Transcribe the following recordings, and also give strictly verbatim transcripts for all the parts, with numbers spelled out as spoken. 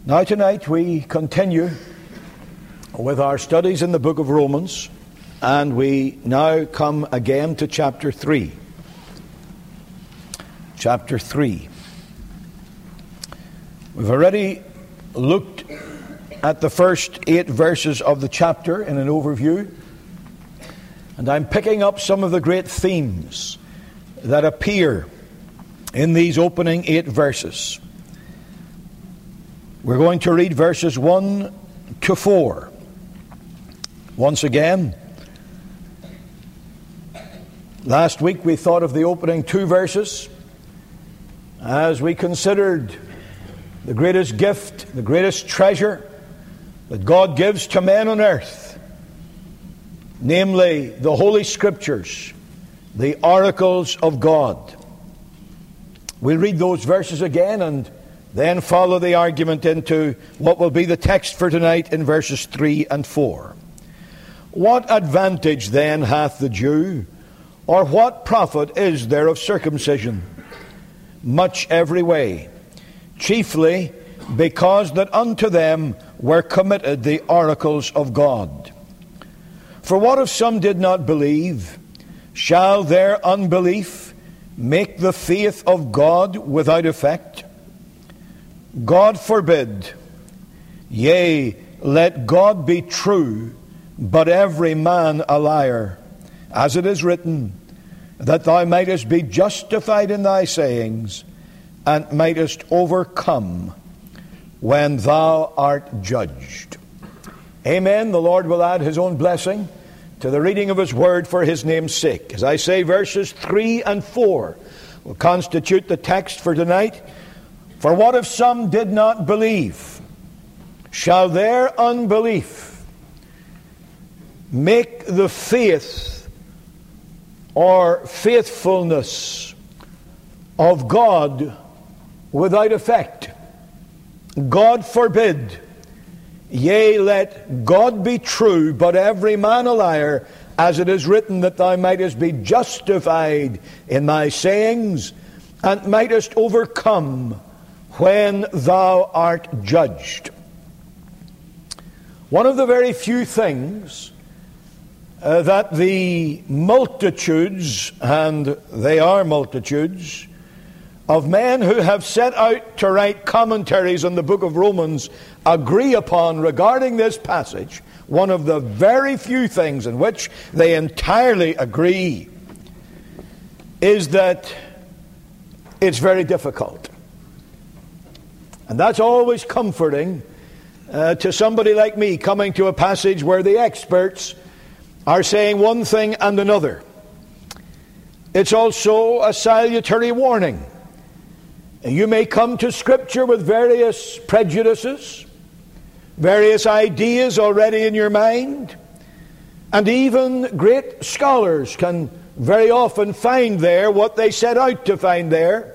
Now tonight we continue with our studies in the book of Romans, and we now come again to chapter three. Chapter three. We've already looked at the first eight verses of the chapter in an overview, and I'm picking up some of the great themes that appear in these opening eight verses. We're going to read verses one to four. Once again, last week we thought of the opening two verses as we considered the greatest gift, the greatest treasure that God gives to men on earth, namely the Holy Scriptures, the oracles of God. We'll read those verses again and then follow the argument into what will be the text for tonight in verses three and four. What advantage then hath the Jew, or what profit is there of circumcision? Much every way, chiefly because that unto them were committed the oracles of God. For what if some did not believe? Shall their unbelief make the faith of God without effect? God forbid. Yea, let God be true, but every man a liar. As it is written, that thou mightest be justified in thy sayings, and mightest overcome when thou art judged. Amen. The Lord will add His own blessing to the reading of His word for His name's sake. As I say, verses three and four will constitute the text for tonight. For what if some did not believe? Shall their unbelief make the faith or faithfulness of God without effect? God forbid. Yea, let God be true, but every man a liar, as it is written, that thou mightest be justified in thy sayings, and mightest overcome when thou art judged. One of the very few things uh, that the multitudes, and they are multitudes, of men who have set out to write commentaries on the book of Romans agree upon regarding this passage, one of the very few things in which they entirely agree, is that it's very difficult. And that's always comforting uh, to somebody like me coming to a passage where the experts are saying one thing and another. It's also a salutary warning. You may come to Scripture with various prejudices, various ideas already in your mind, and even great scholars can very often find there what they set out to find there.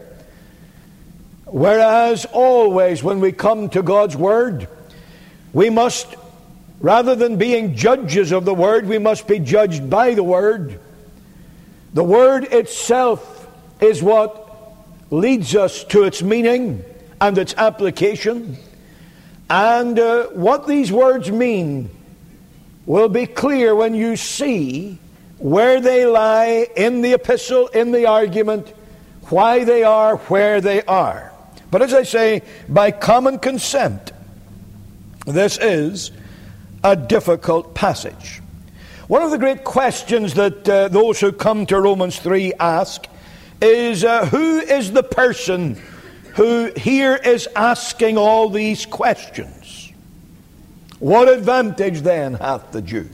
Whereas always when we come to God's Word, we must, rather than being judges of the Word, we must be judged by the Word. The Word itself is what leads us to its meaning and its application. And uh, what these words mean will be clear when you see where they lie in the epistle, in the argument, why they are where they are. But as I say, by common consent, this is a difficult passage. One of the great questions that uh, those who come to Romans three ask is, uh, who is the person who here is asking all these questions? What advantage then hath the Jew?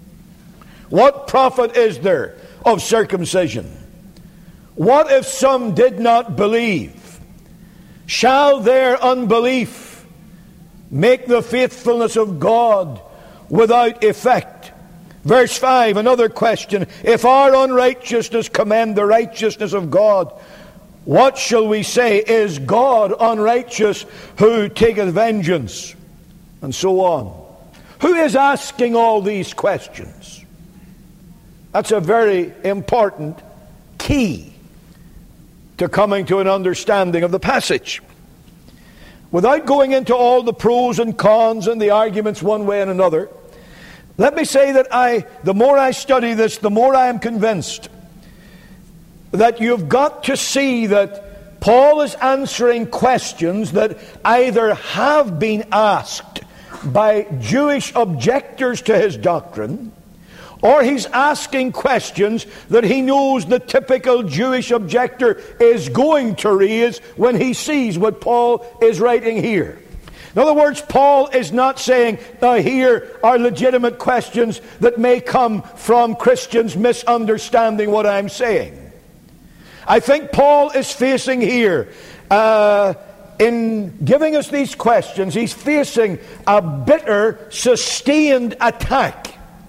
What profit is there of circumcision? What if some did not believe? Shall their unbelief make the faithfulness of God without effect? Verse five, another question. If our unrighteousness commend the righteousness of God, what shall we say? Is God unrighteous who taketh vengeance? And so on. Who is asking all these questions? That's a very important key to coming to an understanding of the passage. without going into all the pros and cons and the arguments one way and another, let me say that I, the more I study this, the more I am convinced that you've got to see that Paul is answering questions that either have been asked by Jewish objectors to his doctrine, or he's asking questions that he knows the typical Jewish objector is going to raise when he sees what Paul is writing here. In other words, Paul is not saying, now here are legitimate questions that may come from Christians misunderstanding what I'm saying. I think Paul is facing here, uh, in giving us these questions, he's facing a bitter, sustained attack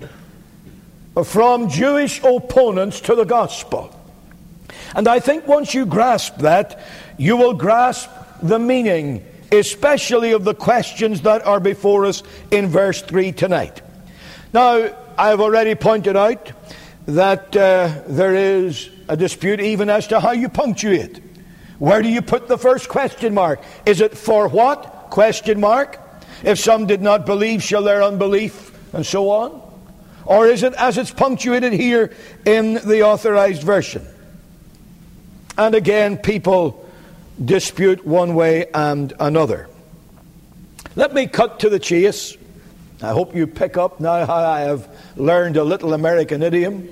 from Jewish opponents to the gospel. And I think once you grasp that, you will grasp the meaning, especially of the questions that are before us in verse three tonight. Now, I have already pointed out that uh, there is a dispute even as to how you punctuate. Where do you put the first question mark? Is it for what? Question mark. If some did not believe, shall their unbelief, and so on. Or is it as it's punctuated here in the Authorized Version? And again, people dispute one way and another. Let me cut to the chase. I hope you pick up now how I have learned a little American idiom.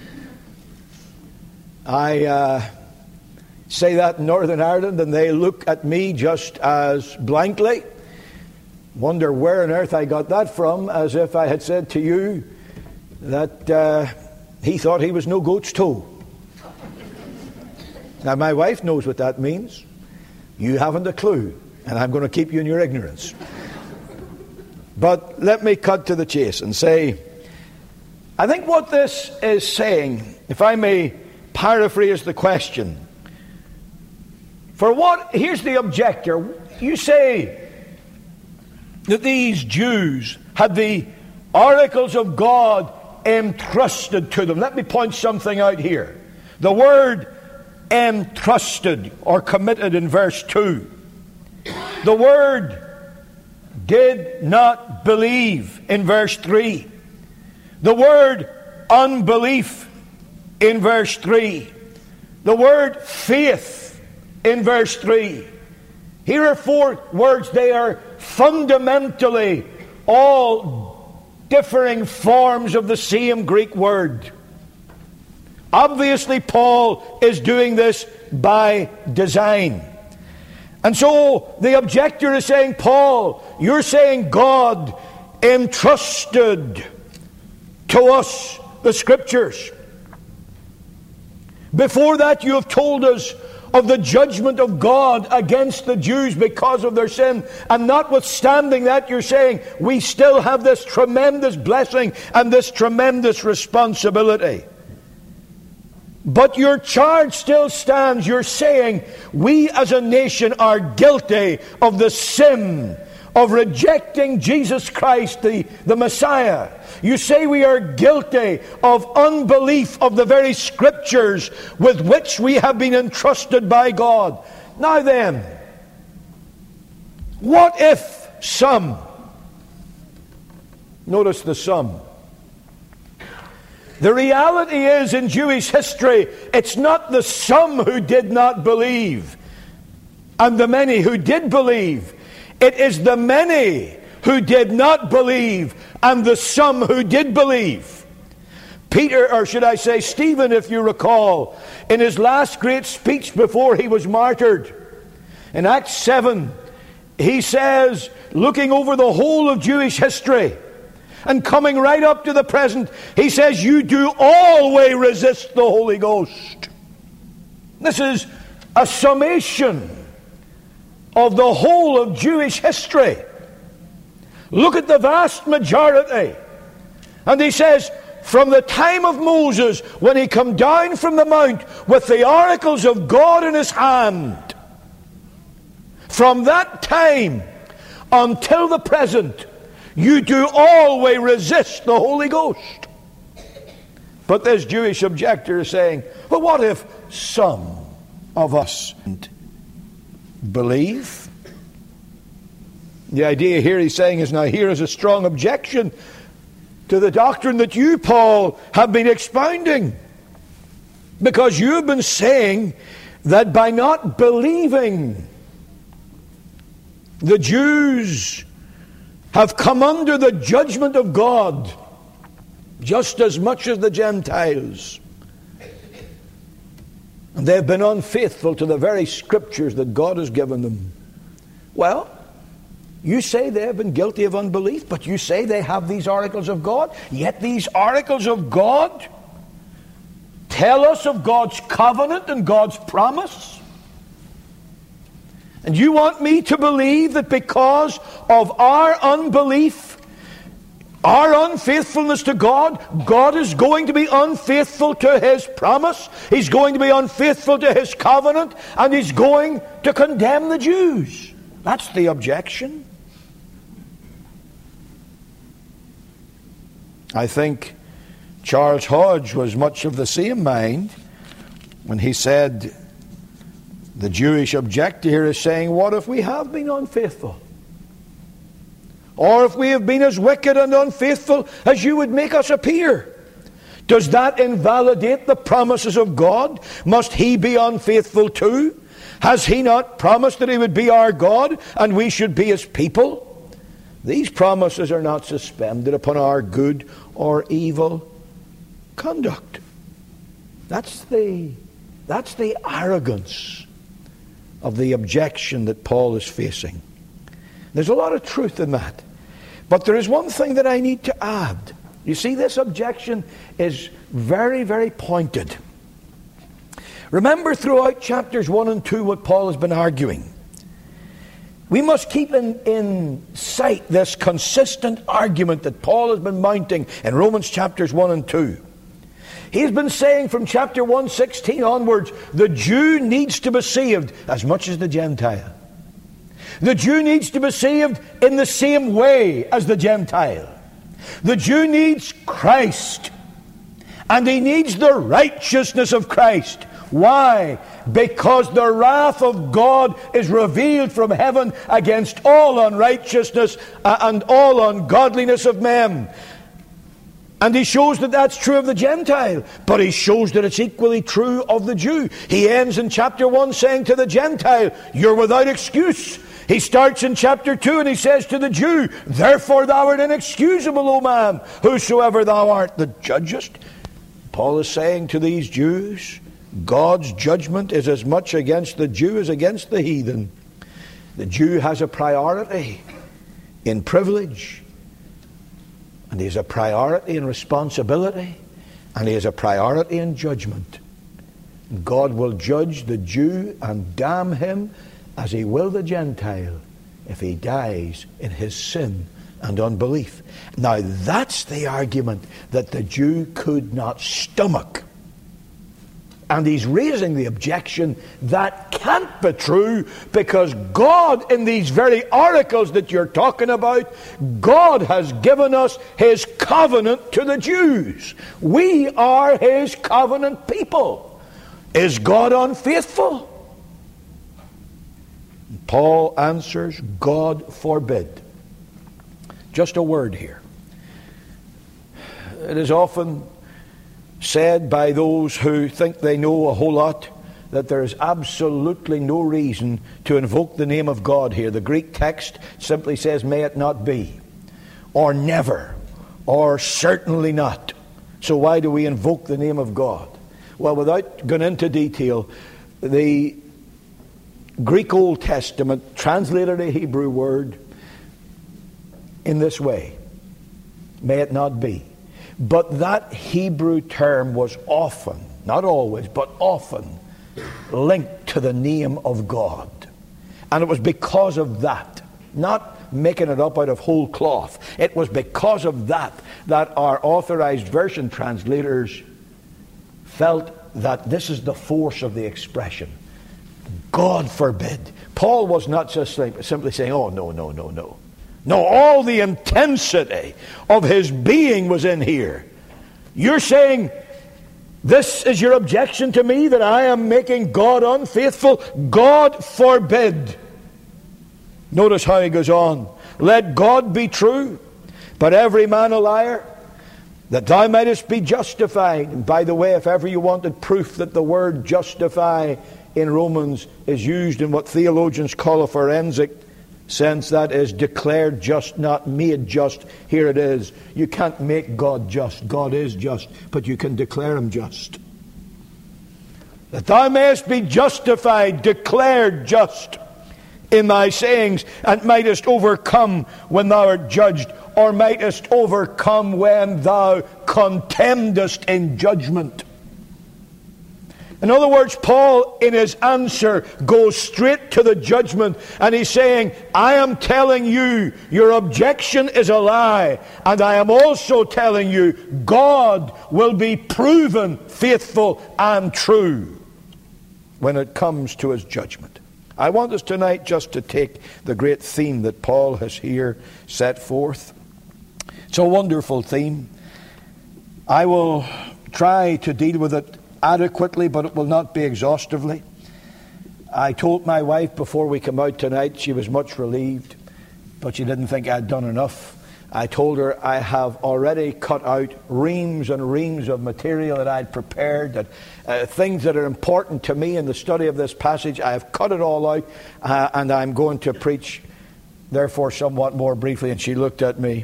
I uh, say that in Northern Ireland and they look at me just as blankly. Wonder where on earth I got that from, as if I had said to you that uh, he thought he was no goat's toe. Now my wife knows what that means. You haven't a clue, and I'm going to keep you in your ignorance. But let me cut to the chase and say, I think what this is saying, if I may paraphrase the question, for what, here's the objector. You say that these Jews had the oracles of God entrusted to them. Let me point something out here. The word entrusted or committed in verse two. The word did not believe in verse three. The word unbelief in verse three. The word faith in verse three. Here are four words. They are fundamentally all differing forms of the same Greek word. Obviously, Paul is doing this by design. And so the objector is saying, Paul, you're saying God entrusted to us the Scriptures. Before that, you have told us of the judgment of God against the Jews because of their sin. And notwithstanding that, you're saying we still have this tremendous blessing and this tremendous responsibility. But your charge still stands. You're saying we as a nation are guilty of the sin of rejecting Jesus Christ, the, the Messiah. You say we are guilty of unbelief of the very Scriptures with which we have been entrusted by God. Now then, what if some, notice the some, the reality is in Jewish history, it's not the some who did not believe and the many who did believe. It is the many who did not believe and the some who did believe. Peter, or should I say Stephen, if you recall, in his last great speech before he was martyred, in Acts seven, he says, looking over the whole of Jewish history, and coming right up to the present, he says, you do always resist the Holy Ghost. This is a summation of the whole of Jewish history. Look at the vast majority. And he says, from the time of Moses, when he come down from the mount with the oracles of God in his hand, from that time until the present, you do always resist the Holy Ghost. But this Jewish objector is saying, well, what if some of us believe? The idea here he's saying is, now here is a strong objection to the doctrine that you, Paul, have been expounding. Because you've been saying that by not believing, the Jews have come under the judgment of God just as much as the Gentiles. And they've been unfaithful to the very scriptures that God has given them. Well, you say they have been guilty of unbelief, but you say they have these oracles of God. Yet these oracles of God tell us of God's covenant and God's promise. And you want me to believe that because of our unbelief, our unfaithfulness to God, God is going to be unfaithful to His promise. He's going to be unfaithful to His covenant, and He's going to condemn the Jews. That's the objection. I think Charles Hodge was much of the same mind when he said the Jewish objector here is saying, what if we have been unfaithful? Or if we have been as wicked and unfaithful as you would make us appear? Does that invalidate the promises of God? Must He be unfaithful too? Has He not promised that He would be our God and we should be His people? These promises are not suspended upon our good or evil conduct. That's the, that's the arrogance of the objection that Paul is facing. There's a lot of truth in that. But there is one thing that I need to add. You see, this objection is very, very pointed. Remember throughout chapters one and two what Paul has been arguing. We must keep in, in sight this consistent argument that Paul has been mounting in Romans chapters one and two. He's been saying from chapter one sixteen onwards, the Jew needs to be saved as much as the Gentile. The Jew needs to be saved in the same way as the Gentile. The Jew needs Christ, and he needs the righteousness of Christ. Why? Because the wrath of God is revealed from heaven against all unrighteousness and all ungodliness of men. And he shows that that's true of the Gentile, but he shows that it's equally true of the Jew. He ends in chapter one saying to the Gentile, you're without excuse. He starts in chapter two and he says to the Jew, therefore thou art inexcusable, O man, whosoever thou art that judgest. Paul is saying to these Jews, God's judgment is as much against the Jew as against the heathen. The Jew has a priority in privilege, and he has a priority in responsibility, and he has a priority in judgment. God will judge the Jew and damn him as he will the Gentile if he dies in his sin and unbelief. Now that's the argument that the Jew could not stomach. And he's raising the objection that can't be true, because God, in these very oracles that you're talking about, God has given us His covenant to the Jews. We are His covenant people. Is God unfaithful? Paul answers, God forbid. Just a word here. It is often said by those who think they know a whole lot that there is absolutely no reason to invoke the name of God here. The Greek text simply says, may it not be, or never, or certainly not. So why do we invoke the name of God? Well, without going into detail, the Greek Old Testament translated a Hebrew word in this way, may it not be. But that Hebrew term was often, not always, but often linked to the name of God. And it was because of that, not making it up out of whole cloth, it was because of that that our Authorized Version translators felt that this is the force of the expression. God forbid. Paul was not just simply saying, oh, no, no, no, no. No, all the intensity of his being was in here. You're saying, this is your objection to me, that I am making God unfaithful? God forbid. Notice how he goes on. let God be true, but every man a liar, that thou mightest be justified. And by the way, if ever you wanted proof that the word justify in Romans is used in what theologians call a forensic sense, that is, declared just, not made just, here it is. You can't make God just. God is just, but you can declare him just. That thou mayest be justified, declared just in thy sayings, and mightest overcome when thou art judged, or mightest overcome when thou contemnest in judgment. In other words, Paul, in his answer, goes straight to the judgment, and he's saying, I am telling you, your objection is a lie, and I am also telling you, God will be proven faithful and true when it comes to his judgment. I want us tonight just to take the great theme that Paul has here set forth. It's a wonderful theme. I will try to deal with it adequately, but it will not be exhaustively. I told my wife before we came out tonight, she was much relieved, but she didn't think I'd done enough. I told her I have already cut out reams and reams of material that I'd prepared, that uh, things that are important to me in the study of this passage. I have cut it all out, uh, and I'm going to preach, therefore, somewhat more briefly. And she looked at me.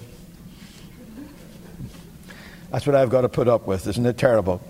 That's what I've got to put up with. Isn't it terrible?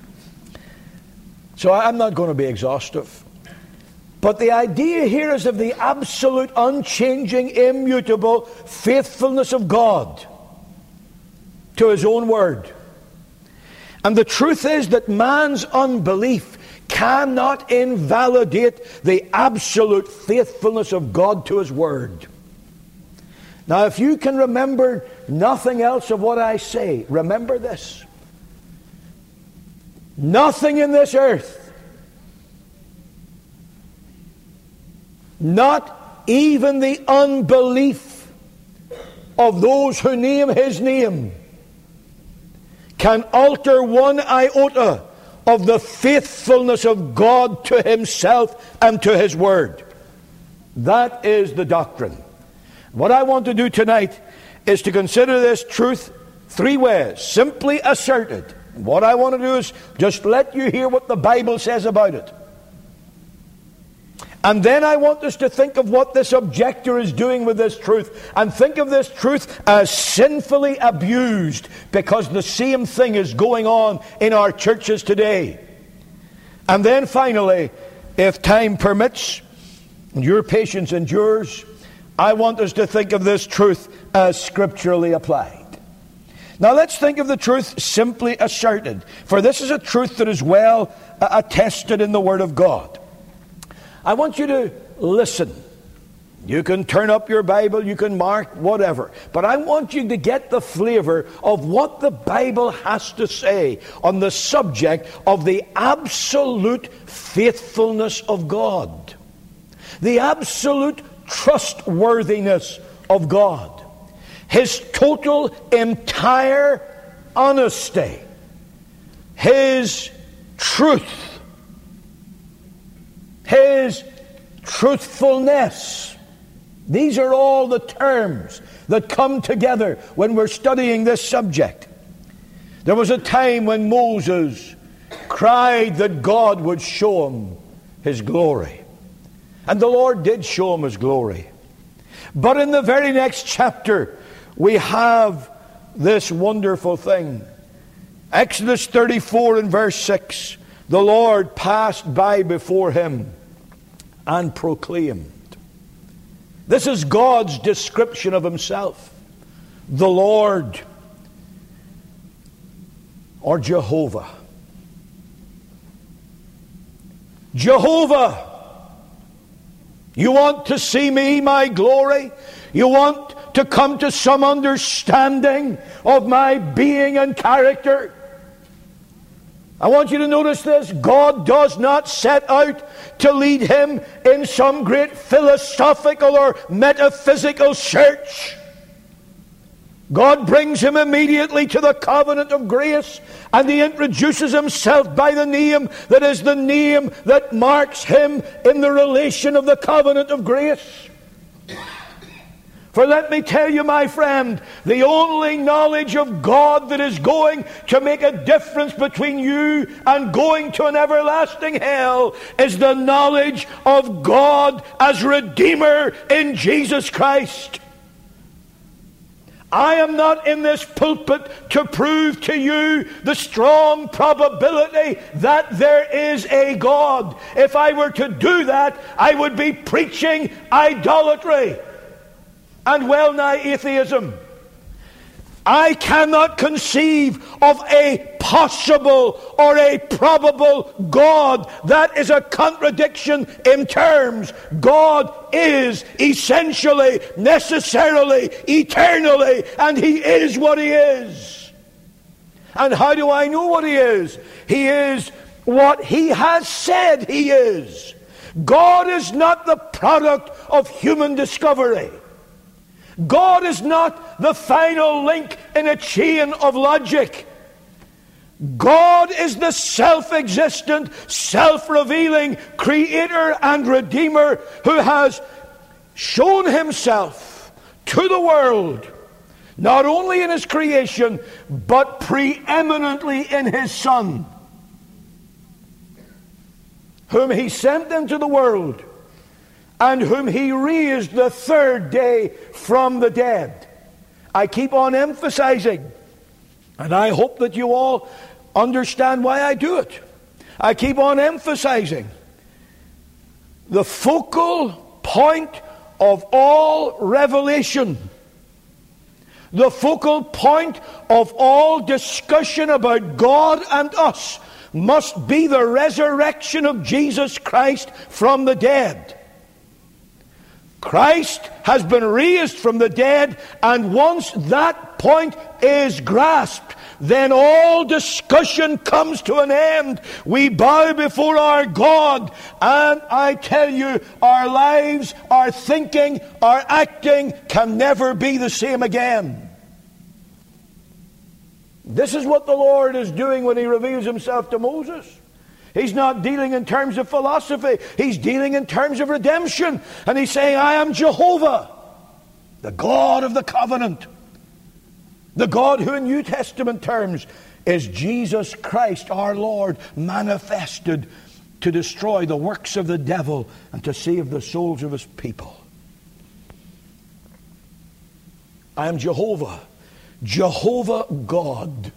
So I'm not going to be exhaustive. But the idea here is of the absolute, unchanging, immutable faithfulness of God to his own word. And the truth is that man's unbelief cannot invalidate the absolute faithfulness of God to his word. Now, if you can remember nothing else of what I say, remember this. Nothing in this earth, not even the unbelief of those who name his name, can alter one iota of the faithfulness of God to himself and to his word. That is the doctrine. What I want to do tonight is to consider this truth three ways, simply asserted. What I want to do is just let you hear what the Bible says about it. And then I want us to think of what this objector is doing with this truth, and think of this truth as sinfully abused, because the same thing is going on in our churches today. And then finally, if time permits, and your patience endures, I want us to think of this truth as scripturally applied. Now let's think of the truth simply asserted, for this is a truth that is well uh, attested in the Word of God. I want you to listen. You can turn up your Bible, you can mark, whatever. But I want you to get the flavor of what the Bible has to say on the subject of the absolute faithfulness of God. The absolute trustworthiness of God. His total, entire honesty. His truth. His truthfulness. These are all the terms that come together when we're studying this subject. There was a time when Moses cried that God would show him his glory. And the Lord did show him his glory. But in the very next chapter, we have this wonderful thing. Exodus thirty-four and verse six. The Lord passed by before him and proclaimed. This is God's description of himself. The Lord, or Jehovah. Jehovah. You want to see me, my glory? You want to come to some understanding of my being and character? I want you to notice this. God does not set out to lead him in some great philosophical or metaphysical search. God brings him immediately to the covenant of grace, and he introduces himself by the name that is the name that marks him in the relation of the covenant of grace. For let me tell you, my friend, the only knowledge of God that is going to make a difference between you and going to an everlasting hell is the knowledge of God as Redeemer in Jesus Christ. I am not in this pulpit to prove to you the strong probability that there is a God. If I were to do that, I would be preaching idolatry and well-nigh atheism. I cannot conceive of a possible or a probable God. That is a contradiction in terms. God is essentially, necessarily, eternally, and He is what He is. And how do I know what He is? He is what He has said He is. God is not the product of human discovery. God is not the final link in a chain of logic. God is the self-existent, self-revealing Creator and Redeemer who has shown Himself to the world, not only in His creation, but preeminently in His Son, whom He sent into the world, and whom He raised the third day from the dead. I keep on emphasizing, and I hope that you all understand why I do it. I keep on emphasizing the focal point of all revelation, the focal point of all discussion about God and us must be the resurrection of Jesus Christ from the dead. Christ has been raised from the dead, and once that point is grasped, then all discussion comes to an end. We bow before our God, and I tell you, our lives, our thinking, our acting can never be the same again. This is what the Lord is doing when He reveals Himself to Moses. He's not dealing in terms of philosophy. He's dealing in terms of redemption. And He's saying, I am Jehovah, the God of the covenant. The God who in New Testament terms is Jesus Christ our Lord, manifested to destroy the works of the devil and to save the souls of His people. I am Jehovah, Jehovah God,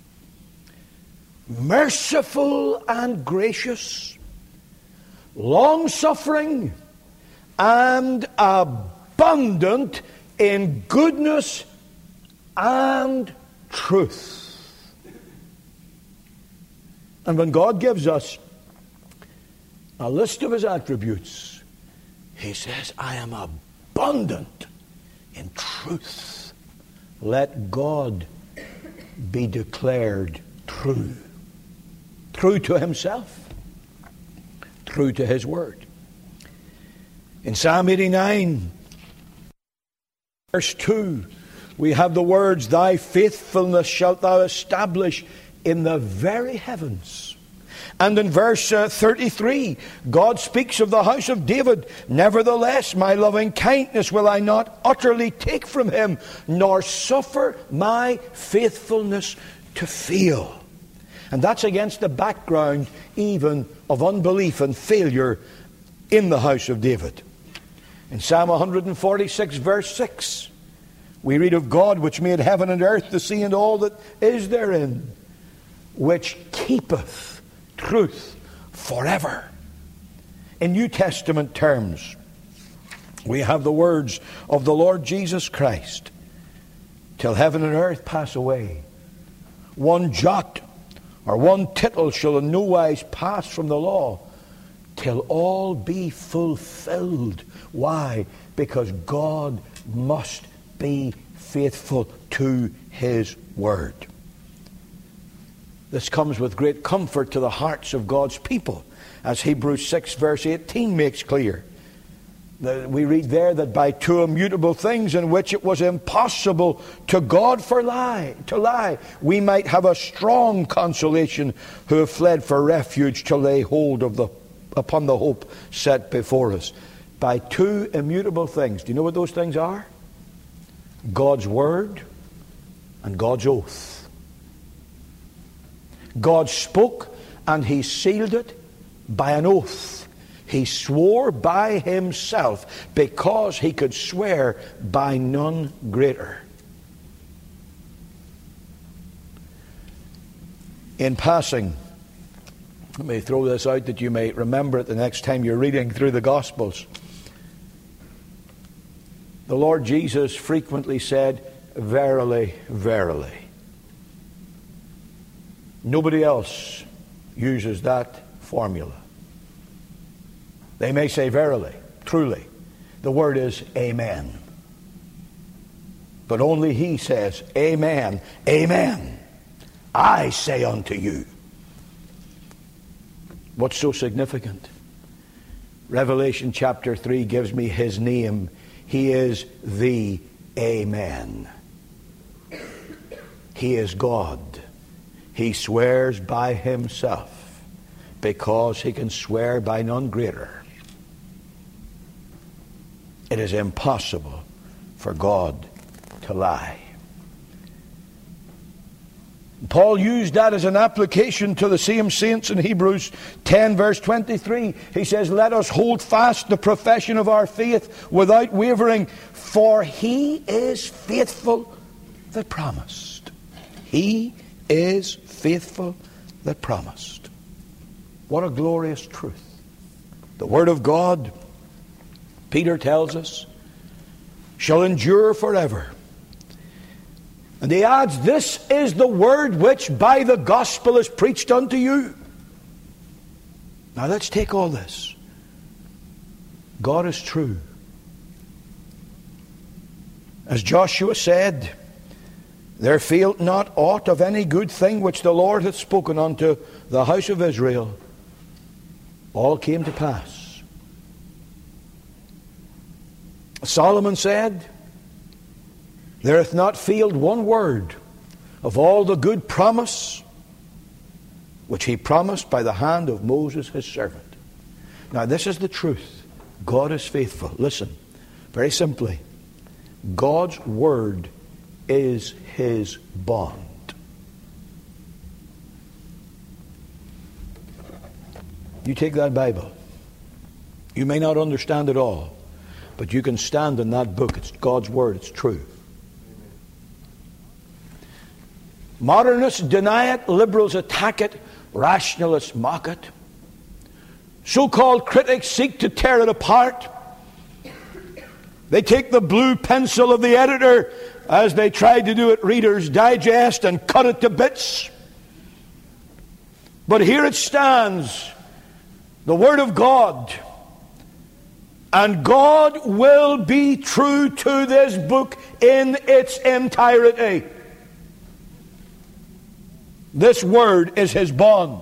merciful and gracious, long-suffering and abundant in goodness and truth. And when God gives us a list of His attributes, He says, I am abundant in truth. Let God be declared true. True to Himself, true to His Word. In Psalm eighty-nine, verse two, we have the words, Thy faithfulness shalt Thou establish in the very heavens. And in verse uh, thirty-three, God speaks of the house of David. Nevertheless, my loving kindness will I not utterly take from him, nor suffer my faithfulness to fail. And that's against the background even of unbelief and failure in the house of David. In Psalm one forty-six, verse six, we read of God which made heaven and earth, the sea and all that is therein, which keepeth truth forever. In New Testament terms, we have the words of the Lord Jesus Christ. Till heaven and earth pass away, one jot or one tittle shall in no wise pass from the law, till all be fulfilled. Why? Because God must be faithful to His Word. This comes with great comfort to the hearts of God's people, as Hebrews six verse eighteen makes clear. We read there that by two immutable things in which it was impossible to God for lie, to lie, we might have a strong consolation who have fled for refuge to lay hold of the upon the hope set before us. By two immutable things. Do you know what those things are? God's word and God's oath. God spoke and he sealed it by an oath. He swore by himself because he could swear by none greater. In passing, let me throw this out that you may remember it the next time you're reading through the Gospels. The Lord Jesus frequently said, verily, verily. Nobody else uses that formula. They may say verily, truly. The word is amen. But only he says, amen, amen. I say unto you. What's so significant? Revelation chapter three gives me his name. He is the Amen. He is God. He swears by himself because he can swear by none greater. It is impossible for God to lie. Paul used that as an application to the same saints in Hebrews ten verse twenty-three. He says, let us hold fast the profession of our faith without wavering, for he is faithful that promised. He is faithful that promised. What a glorious truth. The Word of God, Peter tells us, shall endure forever. And he adds, this is the word which by the gospel is preached unto you. Now let's take all this. God is true. As Joshua said, there failed not aught of any good thing which the Lord hath spoken unto the house of Israel. All came to pass. Solomon said, there hath not failed one word of all the good promise which he promised by the hand of Moses his servant. Now this is the truth. God is faithful. Listen, very simply, God's word is his bond. You take that Bible. You may not understand it all, but you can stand in that book. It's God's word. It's true. Modernists deny it, liberals attack it, rationalists mock it. So-called critics seek to tear it apart. They take the blue pencil of the editor, as they tried to do at Reader's Digest, and cut it to bits. But here it stands, the Word of God. And God will be true to this book in its entirety. This word is his bond.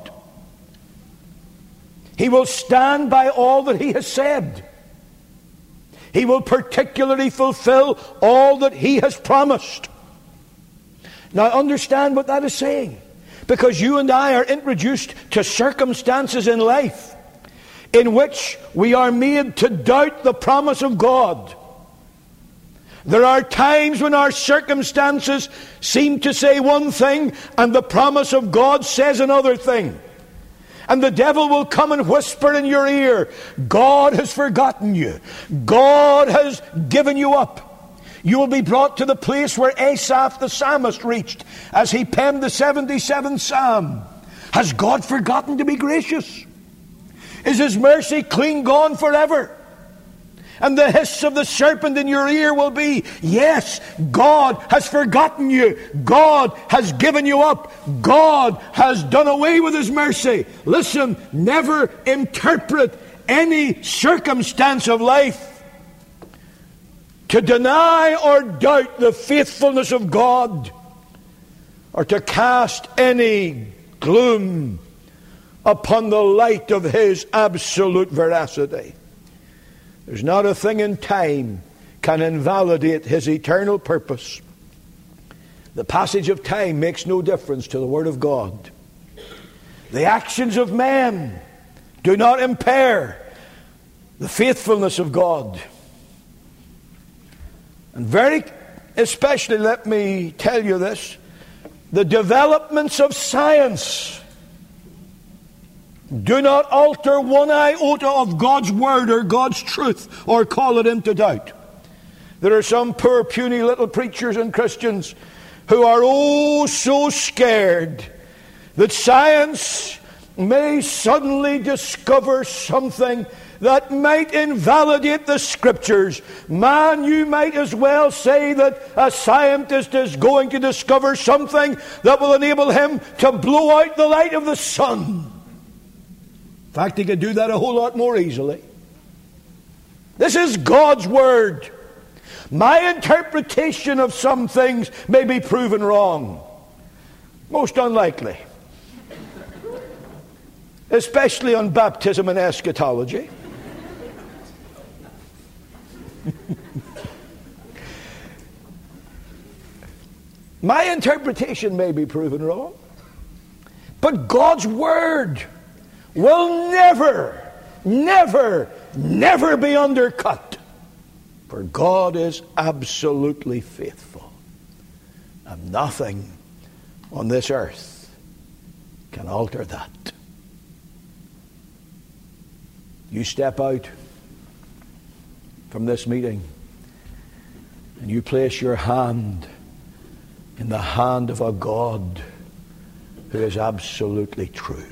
He will stand by all that he has said. He will particularly fulfill all that he has promised. Now understand what that is saying. Because you and I are introduced to circumstances in life in which we are made to doubt the promise of God. There are times when our circumstances seem to say one thing and the promise of God says another thing. And the devil will come and whisper in your ear, God has forgotten you. God has given you up. You will be brought to the place where Asaph the psalmist reached as he penned the seventy-seventh Psalm. Has God forgotten to be gracious? Is his mercy clean gone forever? And the hiss of the serpent in your ear will be, yes, God has forgotten you. God has given you up. God has done away with his mercy. Listen, never interpret any circumstance of life to deny or doubt the faithfulness of God, or to cast any gloom upon the light of his absolute veracity. There's not a thing in time can invalidate his eternal purpose. The passage of time makes no difference to the Word of God. The actions of men do not impair the faithfulness of God. And very especially, let me tell you this, the developments of science do not alter one iota of God's word or God's truth or call it into doubt. There are some poor puny little preachers and Christians who are oh so scared that science may suddenly discover something that might invalidate the Scriptures. Man, you might as well say that a scientist is going to discover something that will enable him to blow out the light of the sun. In fact, he can do that a whole lot more easily. This is God's Word. My interpretation of some things may be proven wrong. Most unlikely. Especially on baptism and eschatology. My interpretation may be proven wrong, but God's Word will never, never, never be undercut. For God is absolutely faithful, and nothing on this earth can alter that. You step out from this meeting and you place your hand in the hand of a God who is absolutely true.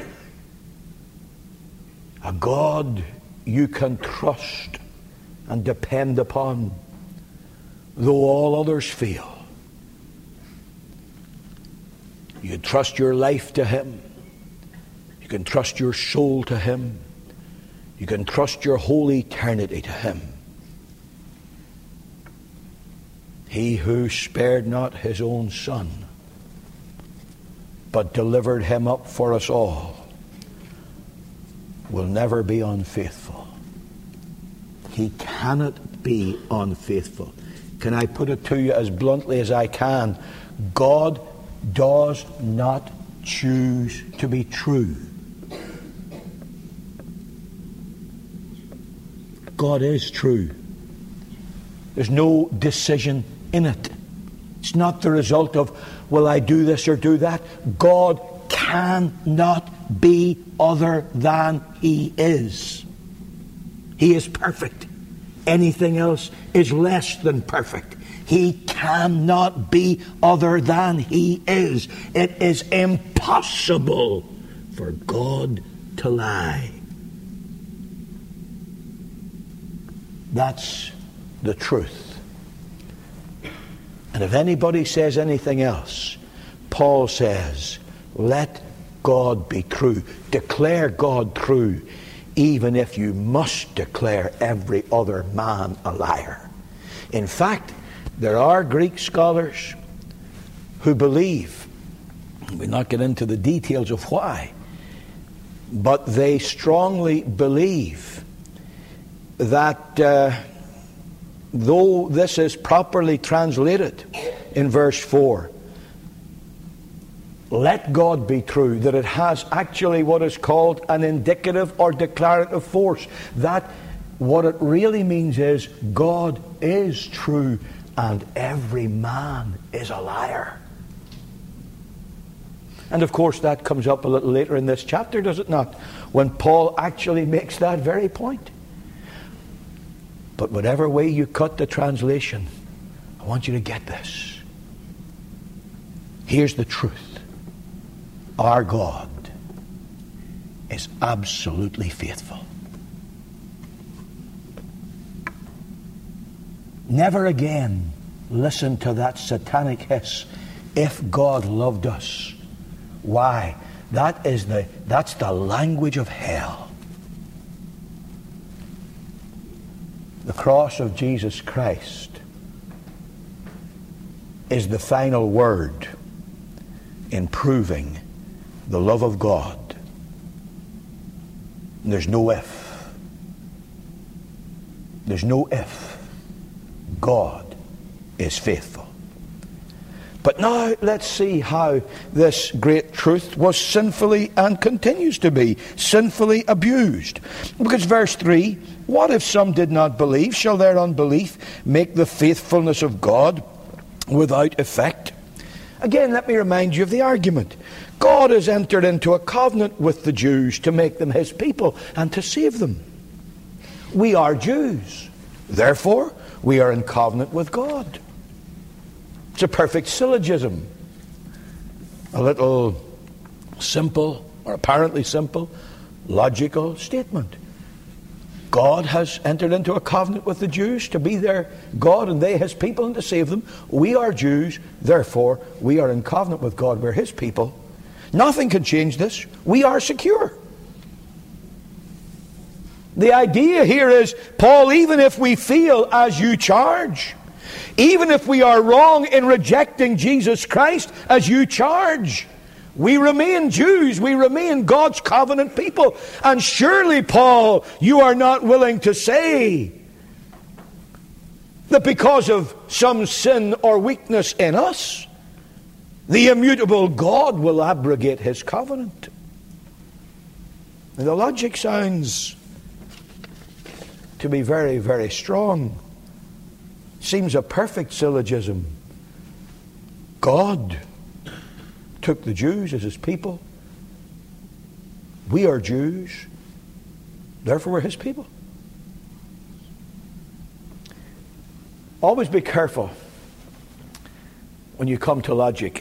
A God you can trust and depend upon, though all others fail. You can trust your life to Him. You can trust your soul to Him. You can trust your whole eternity to Him. He who spared not His own Son, but delivered Him up for us all, will never be unfaithful. He cannot be unfaithful. Can I put it to you as bluntly as I can? God does not choose to be true. God is true. There's no decision in it. It's not the result of, will I do this or do that? God cannot be other than He is. He is perfect. Anything else is less than perfect. He cannot be other than He is. It is impossible for God to lie. That's the truth. And if anybody says anything else, Paul says, let God be true. Declare God true, even if you must declare every other man a liar. In fact, there are Greek scholars who believe, we'll not get into the details of why, but they strongly believe that uh, though this is properly translated in verse four, let God be true, that it has actually what is called an indicative or declarative force. That what it really means is God is true and every man is a liar. And of course that comes up a little later in this chapter, does it not? When Paul actually makes that very point. But whatever way you cut the translation, I want you to get this. Here's the truth. Our God is absolutely faithful. Never again listen to that satanic hiss, if God loved us. Why? That is the, that's the language of hell. The cross of Jesus Christ is the final word in proving the love of God. And there's no if. There's no if. God is faithful. But now let's see how this great truth was sinfully and continues to be sinfully abused. Because verse three, what if some did not believe? Shall their unbelief make the faithfulness of God without effect. Again, let me remind you of the argument. God has entered into a covenant with the Jews to make them his people and to save them. We are Jews. Therefore, we are in covenant with God. It's a perfect syllogism. A little simple, or apparently simple, logical statement. God has entered into a covenant with the Jews to be their God and they his people and to save them. We are Jews, therefore we are in covenant with God. We're his people. Nothing can change this. We are secure. The idea here is, Paul, even if we feel as you charge, even if we are wrong in rejecting Jesus Christ as you charge, we remain Jews. We remain God's covenant people. And surely, Paul, you are not willing to say that because of some sin or weakness in us, the immutable God will abrogate his covenant. And the logic sounds to be very, very strong. Seems a perfect syllogism. God took the Jews as his people. We are Jews. Therefore we're his people. Always be careful when you come to logic.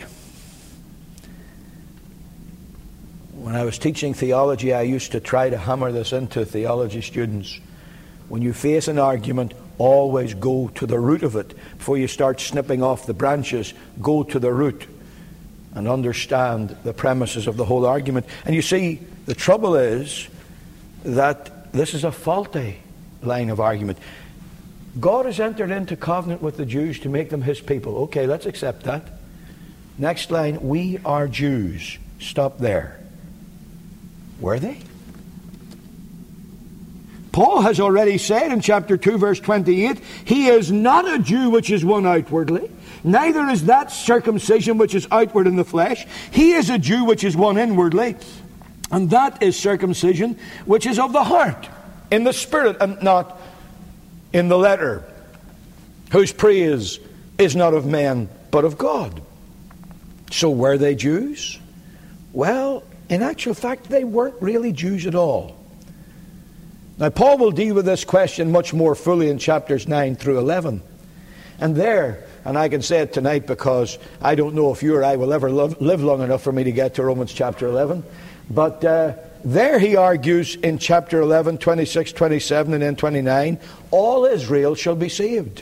When I was teaching theology, I used to try to hammer this into theology students. When you face an argument, always go to the root of it. Before you start snipping off the branches, go to the root and understand the premises of the whole argument. And you see, the trouble is that this is a faulty line of argument. God has entered into covenant with the Jews to make them his people. Okay, let's accept that. Next line, we are Jews. Stop there. Were they? Paul has already said in chapter two, verse twenty-eight, he is not a Jew which is one outwardly, neither is that circumcision which is outward in the flesh. He is a Jew which is one inwardly, and that is circumcision which is of the heart, in the spirit, and not in the letter, whose praise is not of men, but of God. So were they Jews? Well, in actual fact, they weren't really Jews at all. Now, Paul will deal with this question much more fully in chapters nine through eleven. And there, and I can say it tonight because I don't know if you or I will ever live, live long enough for me to get to Romans chapter eleven. But uh, there he argues in chapter eleven, twenty-six, twenty-seven, and then twenty-nine, all Israel shall be saved.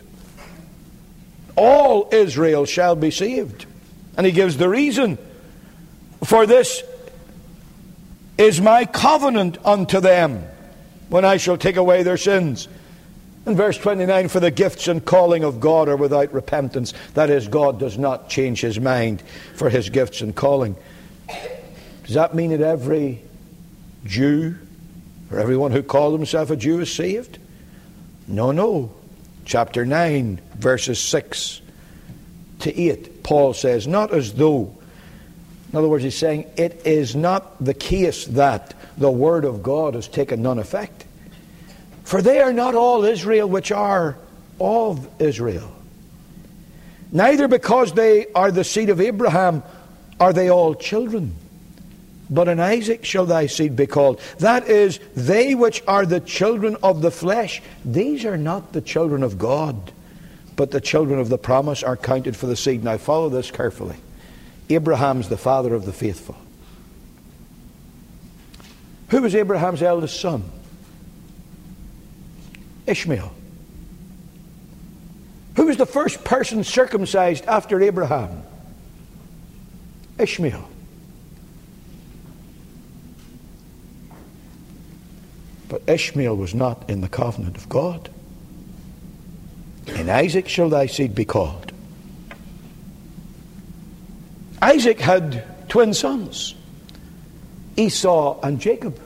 All Israel shall be saved. And he gives the reason. For this is my covenant unto them, when I shall take away their sins. In verse twenty-nine, for the gifts and calling of God are without repentance. That is, God does not change his mind for his gifts and calling. Does that mean that every Jew, or everyone who called himself a Jew, is saved? No, no. Chapter nine, verses six to eight, Paul says, not as though, in other words, he's saying, it is not the case that the word of God has taken none effect. For they are not all Israel which are of Israel. Neither because they are the seed of Abraham are they all children. But in Isaac shall thy seed be called. That is, they which are the children of the flesh, these are not the children of God, but the children of the promise are counted for the seed. Now follow this carefully. Abraham's the father of the faithful. Who was Abraham's eldest son? Ishmael. Who was the first person circumcised after Abraham? Ishmael. But Ishmael was not in the covenant of God. In Isaac shall thy seed be called. Isaac had twin sons, Esau and Jacob.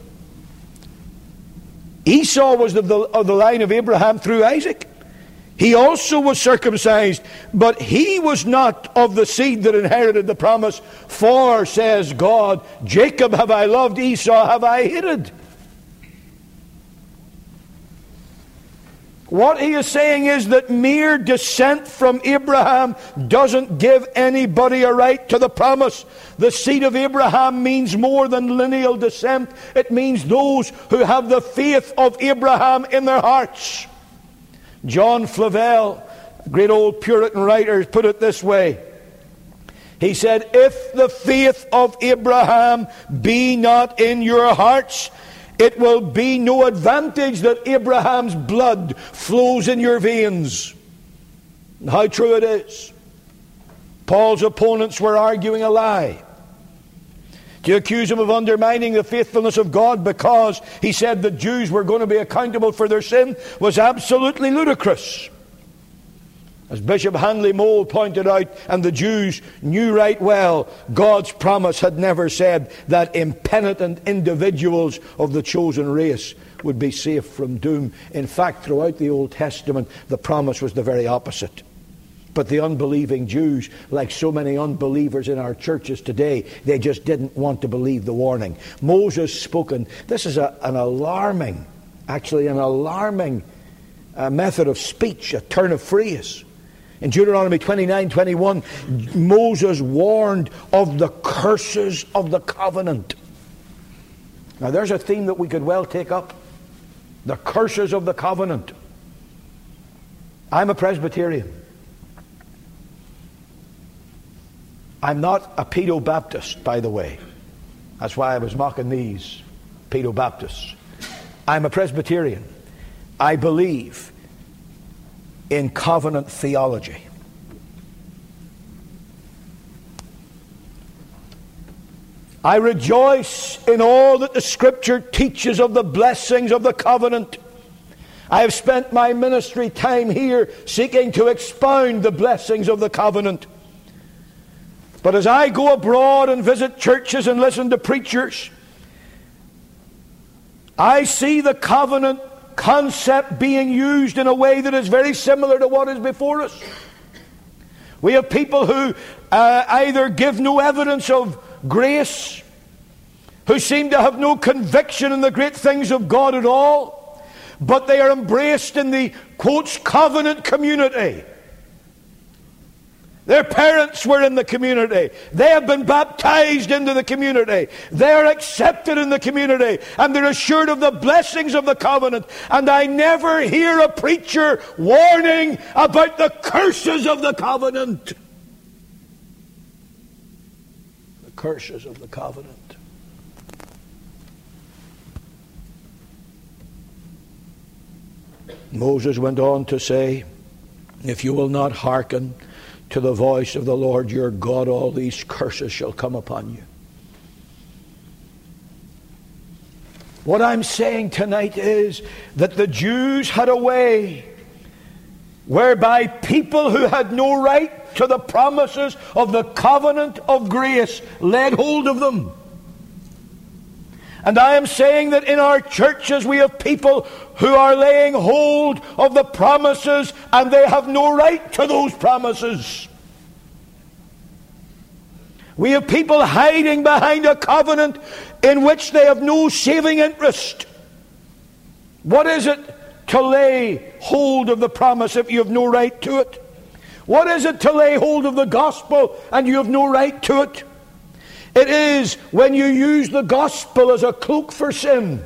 Esau was of the, of the line of Abraham through Isaac. He also was circumcised, but he was not of the seed that inherited the promise. For, says God, Jacob have I loved, Esau have I hated. What he is saying is that mere descent from Abraham doesn't give anybody a right to the promise. The seed of Abraham means more than lineal descent. It means those who have the faith of Abraham in their hearts. John Flavel, a great old Puritan writer, put it this way. He said, if the faith of Abraham be not in your hearts, it will be no advantage that Abraham's blood flows in your veins. And how true it is. Paul's opponents were arguing a lie. To accuse him of undermining the faithfulness of God because he said the Jews were going to be accountable for their sin was absolutely ludicrous. As Bishop Handley Moule pointed out, and the Jews knew right well, God's promise had never said that impenitent individuals of the chosen race would be safe from doom. In fact, throughout the Old Testament, the promise was the very opposite. But the unbelieving Jews, like so many unbelievers in our churches today, they just didn't want to believe the warning. Moses spoken, this is a, an alarming, actually an alarming uh, method of speech, a turn of phrase. In Deuteronomy twenty-nine twenty-one, Moses warned of the curses of the covenant. Now there's a theme that we could well take up. The curses of the covenant. I'm a Presbyterian. I'm not a pedo-Baptist, by the way. That's why I was mocking these pedo-Baptists. I'm a Presbyterian. I believe in covenant theology. I rejoice in all that the Scripture teaches of the blessings of the covenant. I have spent my ministry time here seeking to expound the blessings of the covenant. But as I go abroad and visit churches and listen to preachers, I see the covenant concept being used in a way that is very similar to what is before us. We have people who uh, either give no evidence of grace, who seem to have no conviction in the great things of God at all, but they are embraced in the, quotes, covenant community. Their parents were in the community. They have been baptized into the community. They are accepted in the community. And they're assured of the blessings of the covenant. And I never hear a preacher warning about the curses of the covenant. The curses of the covenant. Moses went on to say, if you will not hearken to the voice of the Lord your God, all these curses shall come upon you. What I'm saying tonight is that the Jews had a way whereby people who had no right to the promises of the covenant of grace laid hold of them. And I am saying that in our churches we have people who are laying hold of the promises and they have no right to those promises. We have people hiding behind a covenant in which they have no saving interest. What is it to lay hold of the promise if you have no right to it? What is it to lay hold of the gospel and you have no right to it? It is when you use the gospel as a cloak for sin.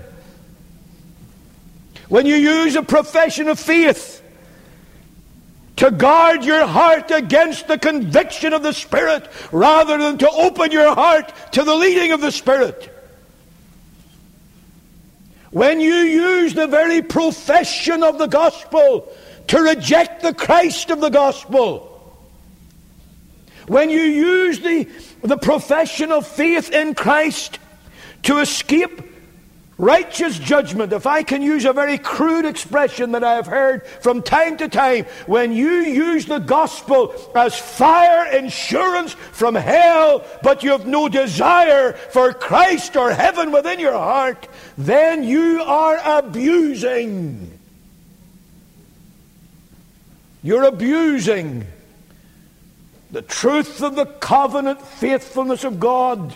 When you use a profession of faith to guard your heart against the conviction of the Spirit rather than to open your heart to the leading of the Spirit. When you use the very profession of the gospel to reject the Christ of the gospel. When you use the, the profession of faith in Christ to escape righteous judgment, if I can use a very crude expression that I have heard from time to time, when you use the gospel as fire insurance from hell, but you have no desire for Christ or heaven within your heart, then you are abusing. You're abusing the truth of the covenant faithfulness of God.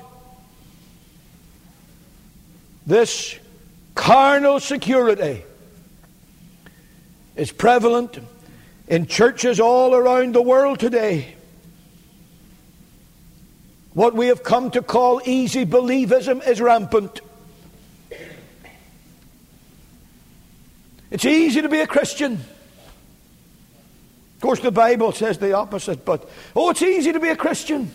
This carnal security is prevalent in churches all around the world today. What we have come to call easy believism is rampant. It's easy to be a Christian. Of course, the Bible says the opposite, but oh, it's easy to be a Christian.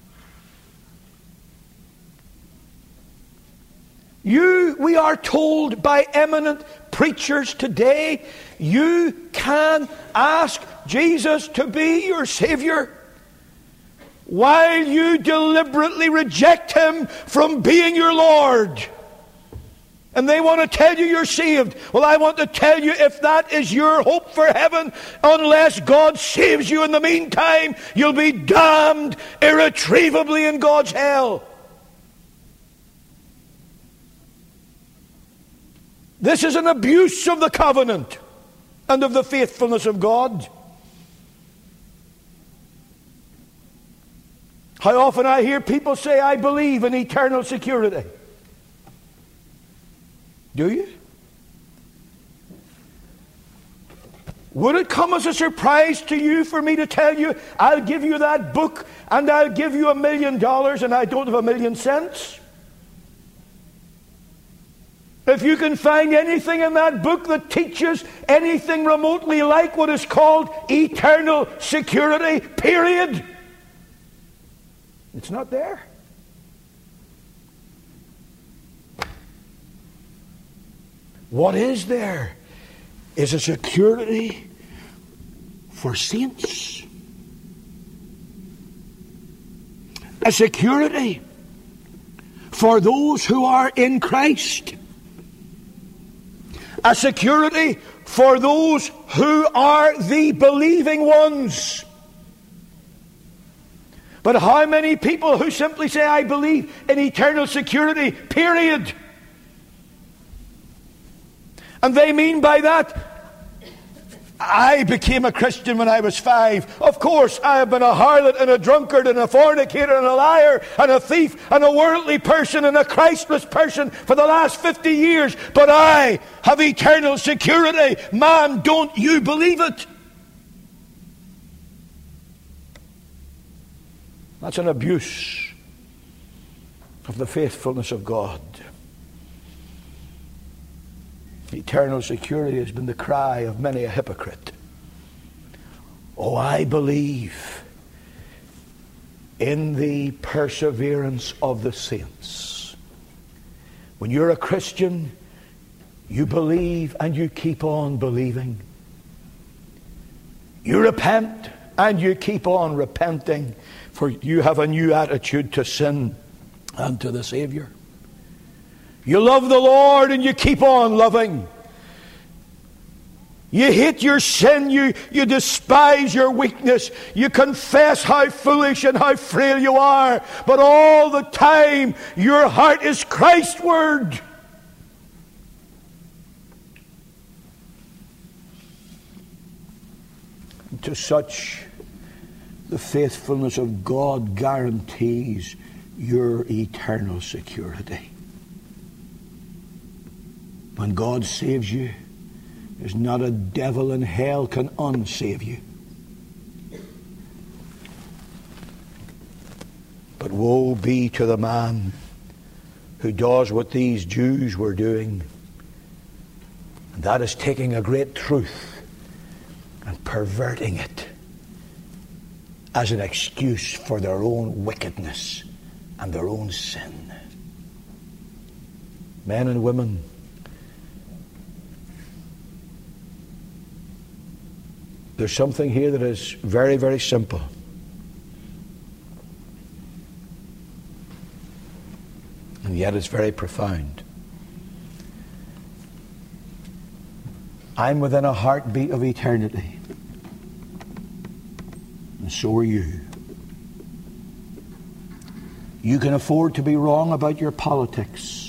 You, we are told by eminent preachers today, you can ask Jesus to be your Savior while you deliberately reject Him from being your Lord. And they want to tell you you're saved. Well, I want to tell you, if that is your hope for heaven, unless God saves you in the meantime, you'll be damned irretrievably in God's hell. This is an abuse of the covenant and of the faithfulness of God. How often I hear people say, I believe in eternal security. Do you? Would it come as a surprise to you for me to tell you, I'll give you that book and I'll give you a million dollars and I don't have a million cents? If you can find anything in that book that teaches anything remotely like what is called eternal security, period, it's not there. What is there is a security for saints. A security for those who are in Christ. A security for those who are the believing ones. But how many people who simply say, I believe in eternal security, period. And they mean by that, I became a Christian when I was five. Of course, I have been a harlot and a drunkard and a fornicator and a liar and a thief and a worldly person and a Christless person for the last fifty years. But I have eternal security. Man, don't you believe it? That's an abuse of the faithfulness of God. Eternal security has been the cry of many a hypocrite. Oh, I believe in the perseverance of the saints. When you're a Christian, you believe and you keep on believing. You repent and you keep on repenting, for you have a new attitude to sin and to the Savior. You love the Lord and you keep on loving. You hate your sin. You, you despise your weakness. You confess how foolish and how frail you are. But all the time, your heart is Christward. And to such, the faithfulness of God guarantees your eternal security. When God saves you, there's not a devil in hell can unsave you. But woe be to the man who does what these Jews were doing. And that is taking a great truth and perverting it as an excuse for their own wickedness and their own sin. Men and women, there's something here that is very, very simple. And yet it's very profound. I'm within a heartbeat of eternity. And so are you. You can afford to be wrong about your politics.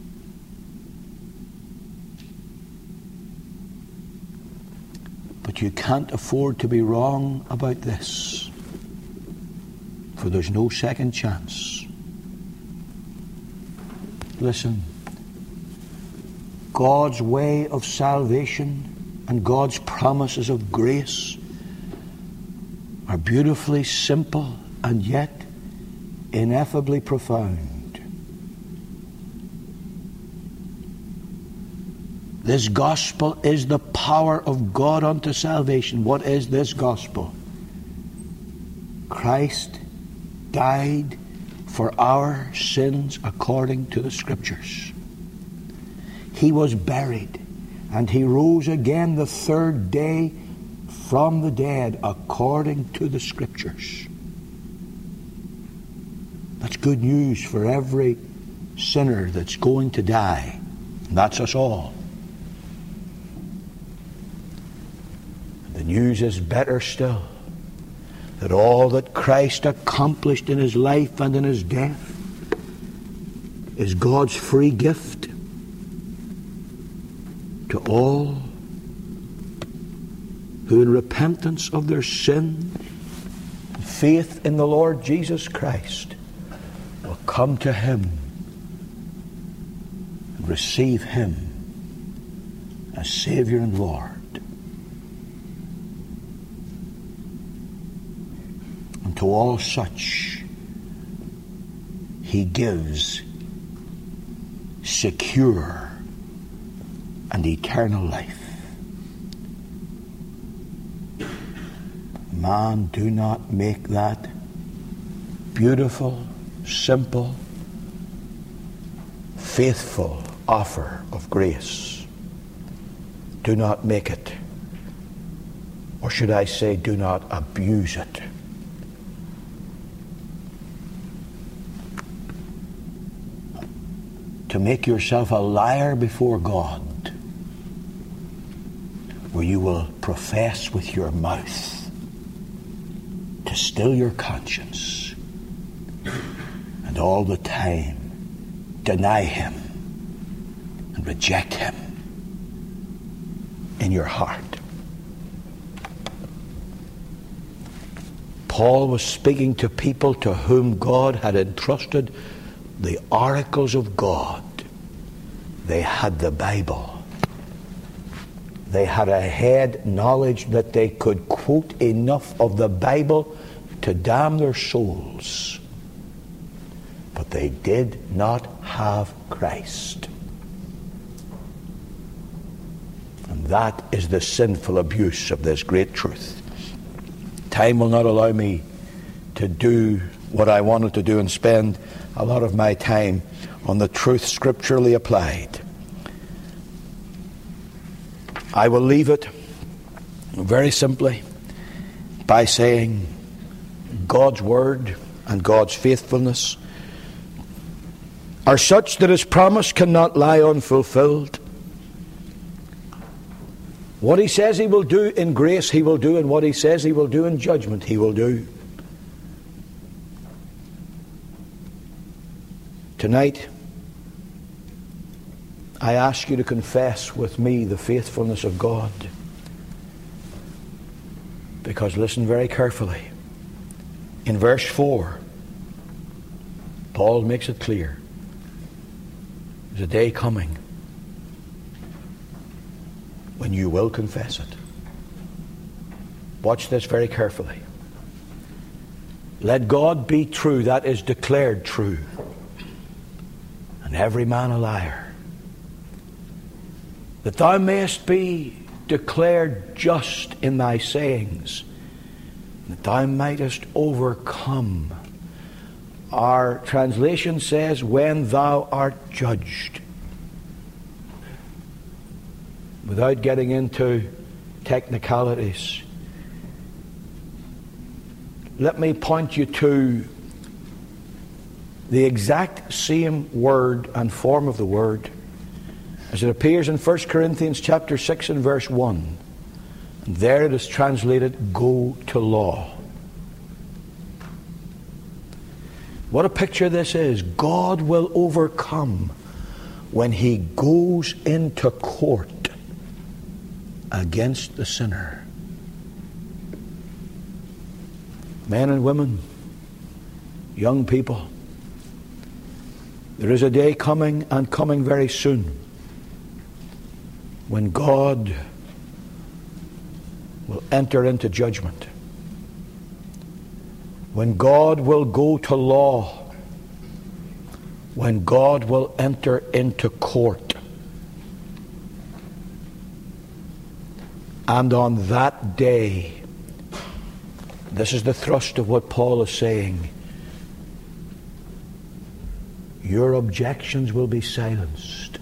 But you can't afford to be wrong about this, for there's no second chance. Listen, God's way of salvation and God's promises of grace are beautifully simple and yet ineffably profound. This gospel is the power of God unto salvation. What is this gospel? Christ died for our sins according to the Scriptures. He was buried, and he rose again the third day from the dead according to the Scriptures. That's good news for every sinner that's going to die. And that's us all. The news is better still, that all that Christ accomplished in his life and in his death is God's free gift to all who in repentance of their sin, faith in the Lord Jesus Christ, will come to him and receive him as Savior and Lord. And to all such, he gives secure and eternal life. Man, do not make that beautiful, simple, faithful offer of grace. Do not make it, or should I say, do not abuse it. To make yourself a liar before God, where you will profess with your mouth to still your conscience, and all the time deny him and reject him in your heart. Paul was speaking to people to whom God had entrusted the oracles of God. They had the Bible. They had a head knowledge that they could quote enough of the Bible to damn their souls. But they did not have Christ. And that is the sinful abuse of this great truth. Time will not allow me to do what I wanted to do and spend a lot of my time on the truth scripturally applied. I will leave it very simply by saying God's word and God's faithfulness are such that his promise cannot lie unfulfilled. What he says he will do in grace, he will do, and what he says he will do in judgment, he will do. Tonight, I ask you to confess with me the faithfulness of God. Because listen very carefully. In verse four, Paul makes it clear. There's a day coming when you will confess it. Watch this very carefully. Let God be true, that is declared true, and every man a liar, that thou mayest be declared just in thy sayings, that thou mightest overcome. Our translation says, when thou art judged. Without getting into technicalities, let me point you to the exact same word and form of the word as it appears in First Corinthians chapter six and verse one. And there it is translated, go to law. What a picture this is. God will overcome when he goes into court against the sinner. Men and women, young people, there is a day coming and coming very soon when God will enter into judgment. When God will go to law. When God will enter into court. And on that day, this is the thrust of what Paul is saying, your objections will be silenced.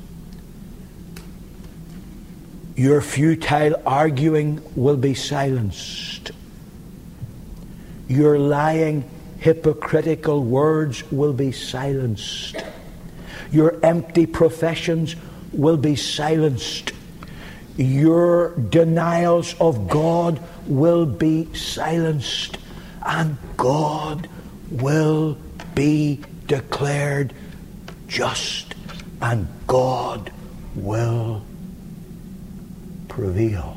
Your futile arguing will be silenced. Your lying, hypocritical words will be silenced. Your empty professions will be silenced. Your denials of God will be silenced. And God will be declared just. And God will prevail.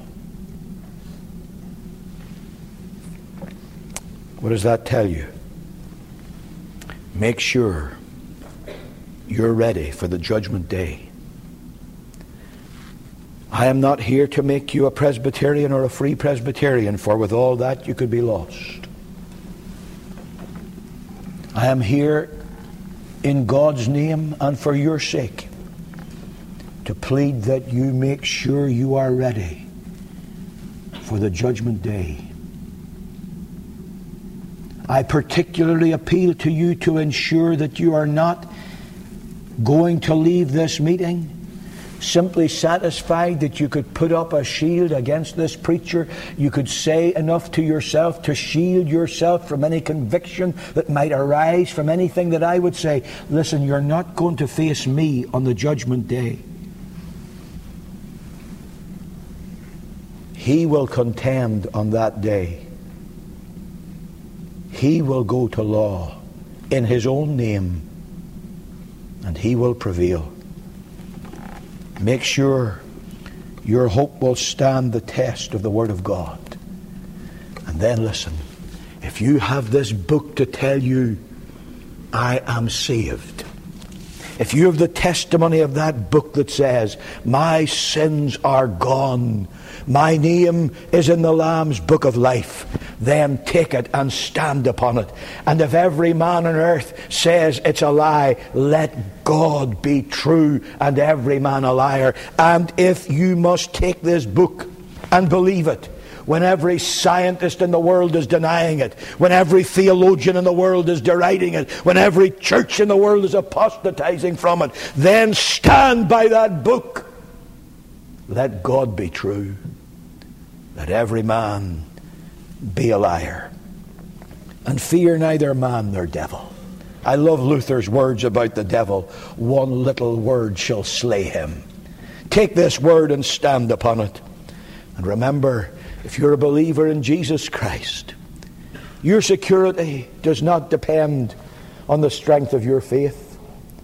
What does that tell you? Make sure you're ready for the judgment day. I am not here to make you a Presbyterian or a Free Presbyterian, for with all that you could be lost. I am here in God's name and for your sake to plead that you make sure you are ready for the judgment day. I particularly appeal to you to ensure that you are not going to leave this meeting simply satisfied that you could put up a shield against this preacher. You could say enough to yourself to shield yourself from any conviction that might arise from anything that I would say. Listen, you're not going to face me on the judgment day. He will contend on that day. He will go to law in his own name, and he will prevail. Make sure your hope will stand the test of the Word of God. And then listen, if you have this book to tell you, I am saved, if you have the testimony of that book that says, my sins are gone, my name is in the Lamb's book of life, then take it and stand upon it. And if every man on earth says it's a lie, let God be true and every man a liar. And if you must take this book and believe it, when every scientist in the world is denying it, when every theologian in the world is deriding it, when every church in the world is apostatizing from it, then stand by that book. Let God be true. Let every man be a liar. And fear neither man nor devil. I love Luther's words about the devil. One little word shall slay him. Take this word and stand upon it. And remember, if you're a believer in Jesus Christ, your security does not depend on the strength of your faith.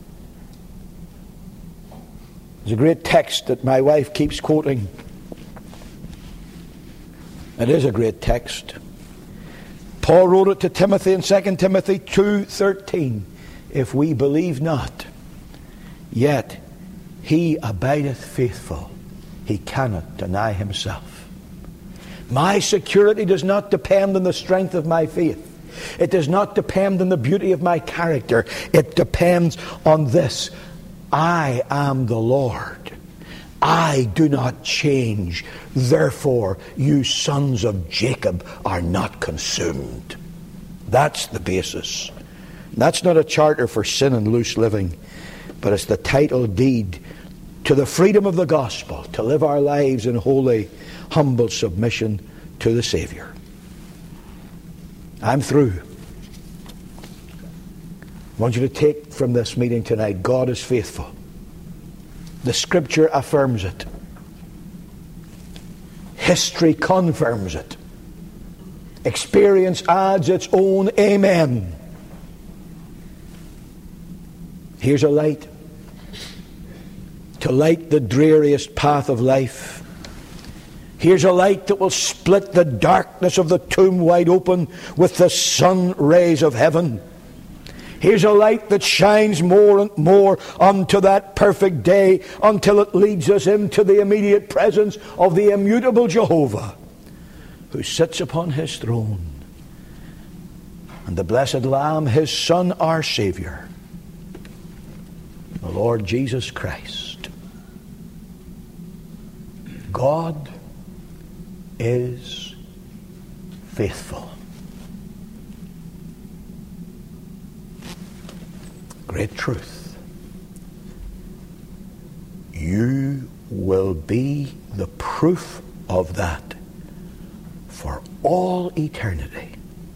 There's a great text that my wife keeps quoting. It is a great text. Paul wrote it to Timothy in Second Timothy two thirteen. If we believe not, yet he abideth faithful. He cannot deny himself. My security does not depend on the strength of my faith. It does not depend on the beauty of my character. It depends on this. I am the Lord. I do not change. Therefore, you sons of Jacob are not consumed. That's the basis. That's not a charter for sin and loose living, but it's the title deed to the freedom of the gospel, to live our lives in holy, humble submission to the Savior. I'm through. I want you to take from this meeting tonight, God is faithful. The Scripture affirms it. History confirms it. Experience adds its own amen. Here's a light to light the dreariest path of life. Here's a light that will split the darkness of the tomb wide open with the sun rays of heaven. Here's a light that shines more and more unto that perfect day until it leads us into the immediate presence of the immutable Jehovah. who sits upon his throne, and the blessed Lamb, his Son, our Savior, the Lord Jesus Christ. God is faithful. Great truth. You will be the proof of that for all eternity.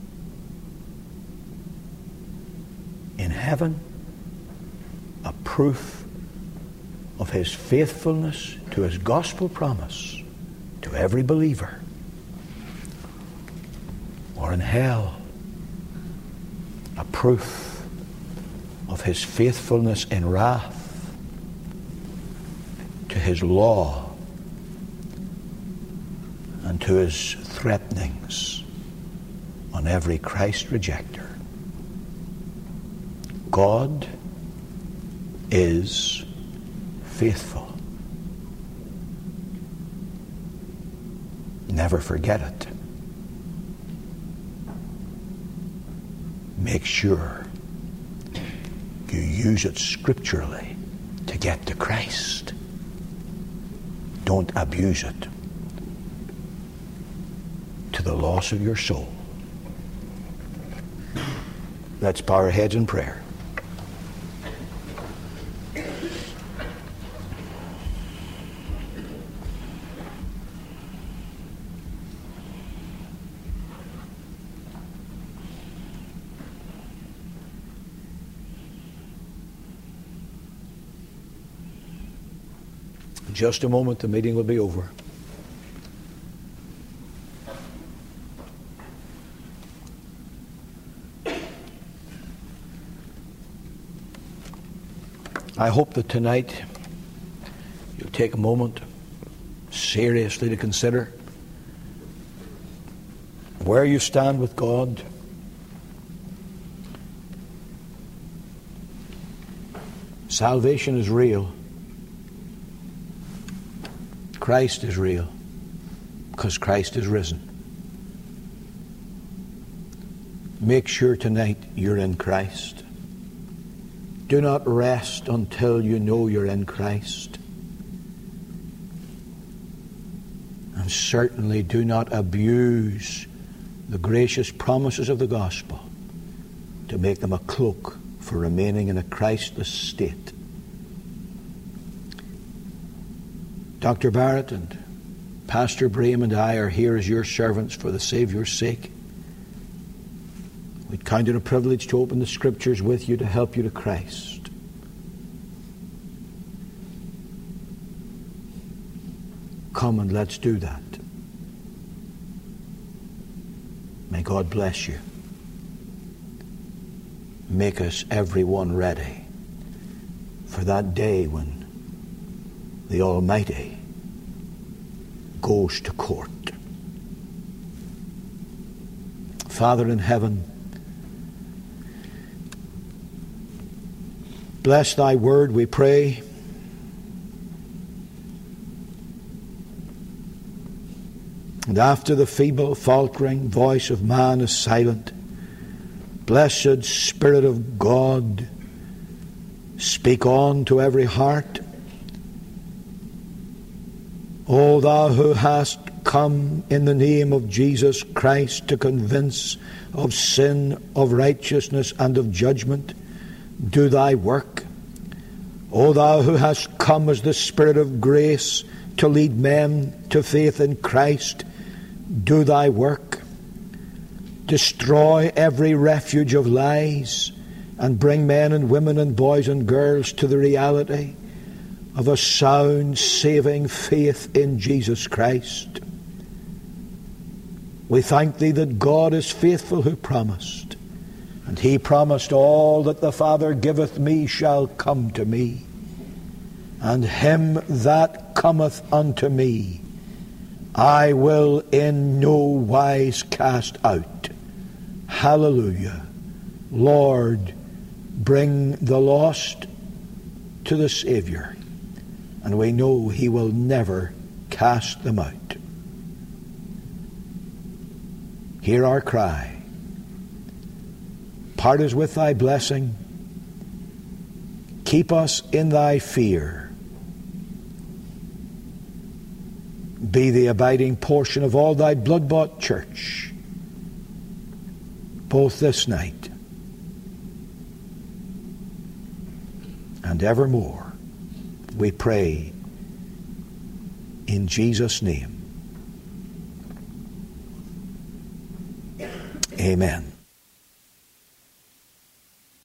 In heaven, a proof of his faithfulness to his gospel promise to every believer. Or in hell, a proof of his faithfulness in wrath to his law and to his threatenings on every Christ rejecter. God is faithful. Never forget it. Make sure you use it scripturally to get to Christ. Don't abuse it to the loss of your soul. Let's bow our heads in prayer. In just a moment, the meeting will be over. I hope that tonight you'll take a moment seriously to consider where you stand with God. Salvation is real. Christ is real because Christ is risen. Make sure tonight you're in Christ. Do not rest until you know you're in Christ. And certainly do not abuse the gracious promises of the gospel to make them a cloak for remaining in a Christless state. Doctor Barrett and Pastor Braham and I are here as your servants for the Savior's sake. We count it a privilege to open the Scriptures with you to help you to Christ. Come and let's do that. May God bless you. Make us everyone ready for that day when the Almighty goes to court. Father in heaven, bless thy word, we pray. And after the feeble, faltering voice of man is silent, blessed Spirit of God, speak on to every heart. O thou who hast come in the name of Jesus Christ to convince of sin, of righteousness, and of judgment, do thy work. O thou who hast come as the Spirit of grace to lead men to faith in Christ, do thy work. Destroy every refuge of lies and bring men and women and boys and girls to the reality of a sound, saving faith in Jesus Christ. We thank thee that God is faithful who promised, and he promised, all that the Father giveth me shall come to me, and him that cometh unto me I will in no wise cast out. Hallelujah. Lord, bring the lost to the Savior, and we know he will never cast them out. Hear our cry. Part us with thy blessing. Keep us in thy fear. Be the abiding portion of all thy blood-bought church, both this night and evermore. We pray in Jesus' name. Amen.